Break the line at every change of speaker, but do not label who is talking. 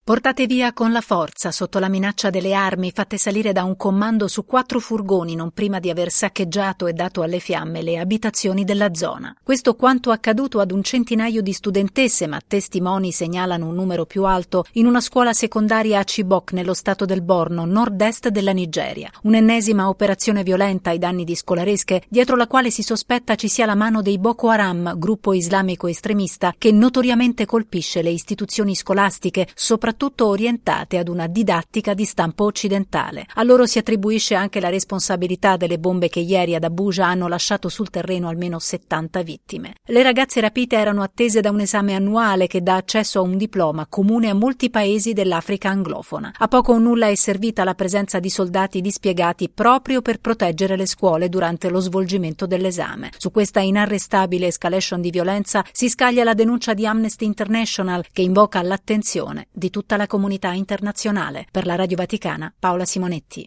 Portate via con la forza, sotto la minaccia delle armi fatte salire da un comando su 4 furgoni non prima di aver saccheggiato e dato alle fiamme le abitazioni della zona. Questo quanto accaduto ad un centinaio di studentesse, ma testimoni segnalano un numero più alto, in una scuola secondaria a Chibok nello stato del Borno, nord-est della Nigeria. Un'ennesima operazione violenta ai danni di scolaresche, dietro la quale si sospetta ci sia la mano dei Boko Haram, gruppo islamico estremista che notoriamente colpisce le istituzioni scolastiche, soprattutto orientate ad una didattica di stampo occidentale. A loro si attribuisce anche la responsabilità delle bombe che ieri ad Abuja hanno lasciato sul terreno almeno 70 vittime. Le ragazze rapite erano attese da un esame annuale che dà accesso a un diploma comune a molti paesi dell'Africa anglofona. A poco o nulla è servita la presenza di soldati dispiegati proprio per proteggere le scuole durante lo svolgimento dell'esame. Su questa inarrestabile escalation di violenza si scaglia la denuncia di Amnesty International, che invoca l'attenzione di tutta la comunità internazionale. Per la Radio Vaticana, Paola Simonetti.